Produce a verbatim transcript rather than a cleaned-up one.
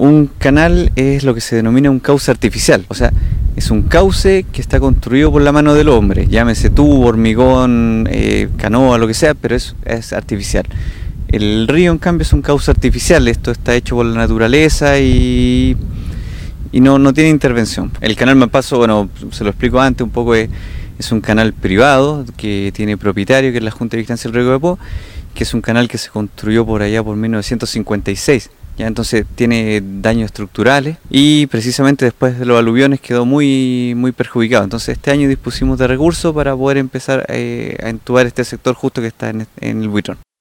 Un canal es lo que se denomina un cauce artificial, o sea, es un cauce que está construido por la mano del hombre, llámese tubo, hormigón, eh, canoa, lo que sea, pero es, es artificial. El río, en cambio, es un cauce artificial, esto está hecho por la naturaleza y, y no, no tiene intervención. El canal Mampaso, bueno, se lo explico antes un poco, es, es un canal privado que tiene propietario, que es la Junta de Vigilancia del Riego de Po, que es un canal que se construyó por allá por mil novecientos cincuenta y seis. Ya, entonces tiene daños estructurales y precisamente después de los aluviones quedó muy, muy perjudicado. Entonces este año dispusimos de recursos para poder empezar eh, a entubar este sector justo que está en, en el Buitrón.